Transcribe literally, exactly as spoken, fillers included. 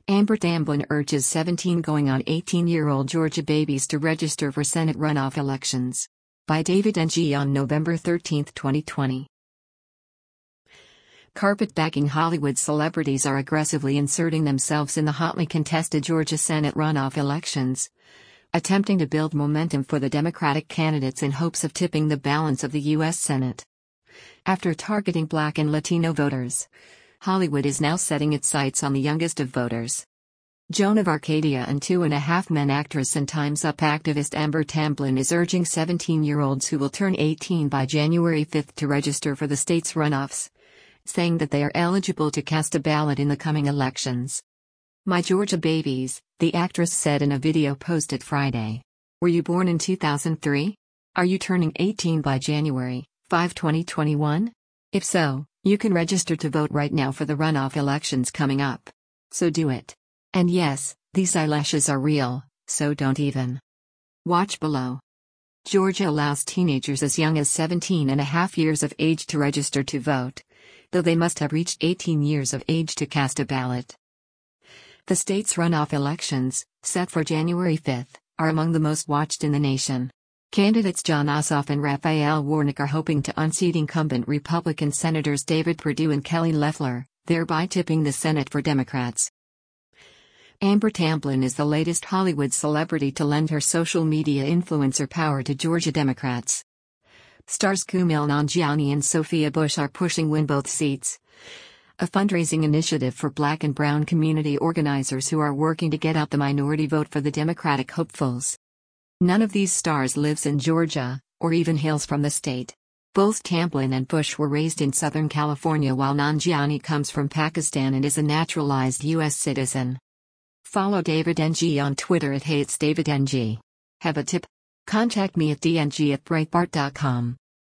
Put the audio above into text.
Amber Tamblyn urges seventeen going on eighteen-year-old Georgia babies to register for Senate runoff elections. By David N G on November thirteenth, twenty twenty. Carpetbagging Hollywood celebrities are aggressively inserting themselves in the hotly contested Georgia Senate runoff elections, attempting to build momentum for the Democratic candidates in hopes of tipping the balance of the U S Senate. After targeting Black and Latino voters, Hollywood is now setting its sights on the youngest of voters. Joan of Arcadia and Two and a Half Men actress and Time's Up activist Amber Tamblyn is urging seventeen-year-olds who will turn eighteen by January fifth to register for the state's runoffs, saying that they are eligible to cast a ballot in the coming elections. "My Georgia babies," the actress said in a video posted Friday. "Were you born in two thousand three? Are you turning eighteen by January fifth, twenty twenty-one? If so, you can register to vote right now for the runoff elections coming up. So do it. And yes, these eyelashes are real, so don't even." Watch below. Georgia allows teenagers as young as seventeen and a half years of age to register to vote, though they must have reached eighteen years of age to cast a ballot. The state's runoff elections, set for January fifth, are among the most watched in the nation. Candidates Jon Ossoff and Raphael Warnock are hoping to unseat incumbent Republican Senators David Perdue and Kelly Loeffler, thereby tipping the Senate for Democrats. Amber Tamblyn is the latest Hollywood celebrity to lend her social media influencer power to Georgia Democrats. Stars Kumail Nanjiani and Sophia Bush are pushing win both seats, a fundraising initiative for Black and Brown community organizers who are working to get out the minority vote for the Democratic hopefuls. None of these stars lives in Georgia, or even hails from the state. Both Tamblyn and Bush were raised in Southern California, while Nanjiani comes from Pakistan and is a naturalized U S citizen. Follow David N G on Twitter at HeyIt'sDavidNG. Have a tip? Contact me at d n g at breitbart dot com.